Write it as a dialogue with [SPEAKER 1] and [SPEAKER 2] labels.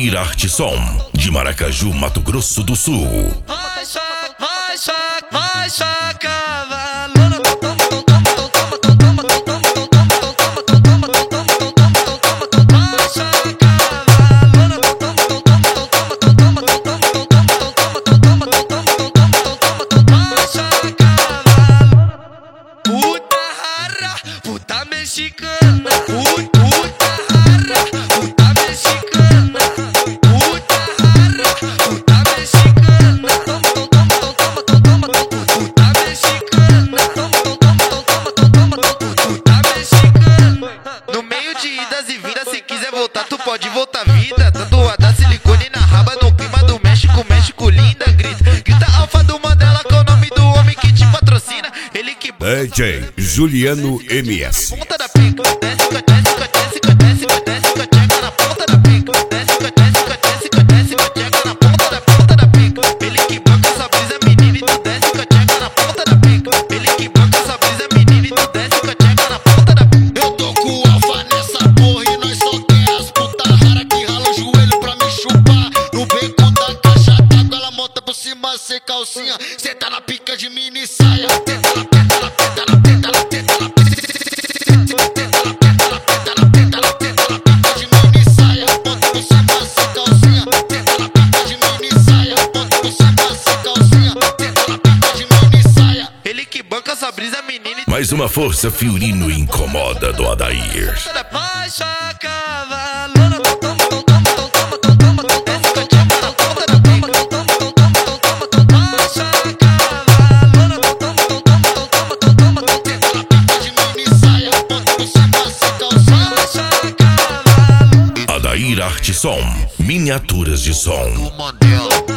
[SPEAKER 1] Adair Artisson, de Maracaju, Mato Grosso do Sul.
[SPEAKER 2] Vai só cavalo. Puta rara, puta mexicana. Puta rara, puta mexicana. Puta rara, puta mexicana. Puta mexicana. Puta mexicana. No meio de idas e vindas, se quiser voltar, tu pode voltar vida. Tatuada silicone na raba, no clima do México, México linda. Grita alfa do Mandela, com o nome do homem que te patrocina. Ele que
[SPEAKER 1] DJ Juliano MS.
[SPEAKER 2] ponta da pica, desce, tcheca na ponta da pica, desce, tcheca na ponta da pica. Ele que banca essa brisa, menina, e tu desce, tcheca na ponta da pica. Ele que banca essa brisa, menina, e tu desce, tcheca na ponta da pica.
[SPEAKER 3] Eu tô com o alfa nessa porra e nós só quer as puta rara que rala o joelho pra me chupar. No beco da caixa d'água, ela monta por cima sem calcinha. Cê tá na pica de mini saia.
[SPEAKER 2] Ele que banca essa brisa, menina, e
[SPEAKER 1] Mais uma força fiorino incomoda do Adair.
[SPEAKER 2] vai só cavalo.
[SPEAKER 1] Adair Artisson, miniaturas de som.
[SPEAKER 3] Mandela.